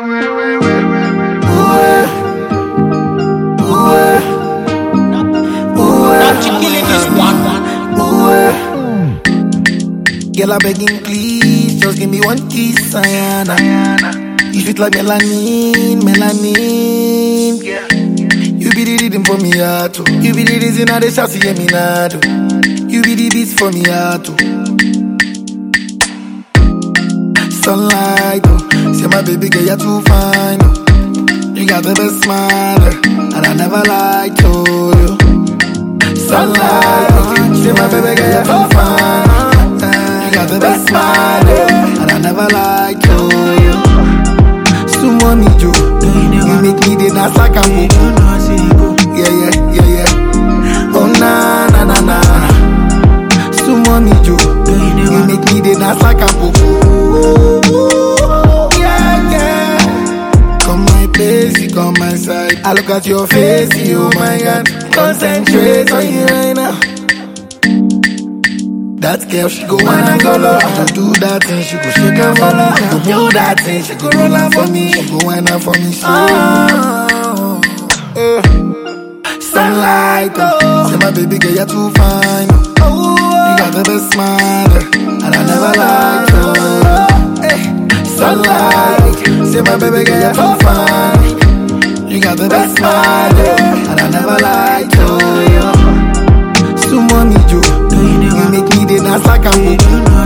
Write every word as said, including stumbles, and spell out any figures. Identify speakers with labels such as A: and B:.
A: Girl, I begging please, just give me one kiss, Ayana. You sweet like melanin, melanin. You be the rhythm for me, heart. You be the reason I the shots hear me now. You be the beats for me, heart. Sunlight, oh. Say my baby girl, you're too fine. Oh. You got the best smile, and I never lied to you. Sunlight, oh. Say my baby girl, you're too fine. You got the best smile, and I never lied to you. So money, Joe, you make me the dance like I'm yeah, yeah, yeah, yeah. Oh na na na na. So money, Joe, you make me the dance like I'm yeah, yeah. Come my place, you come my side. I look at your face, you oh my God. Concentrate on you right now. That girl, she go wine and go low. I don't do that thing, she go shake and follow. I don't do that thing, she go roll out for me. She go wine out for me, she oh, uh. Sunlight, oh. Say my baby girl, you're too fine. Oh, you got the best smile, and I never lied to you. Hey. Sunlight, say my baby girl, you're too fine. You got the best smile, and I never lied to you. So money, Joe, you make me the dance like I'm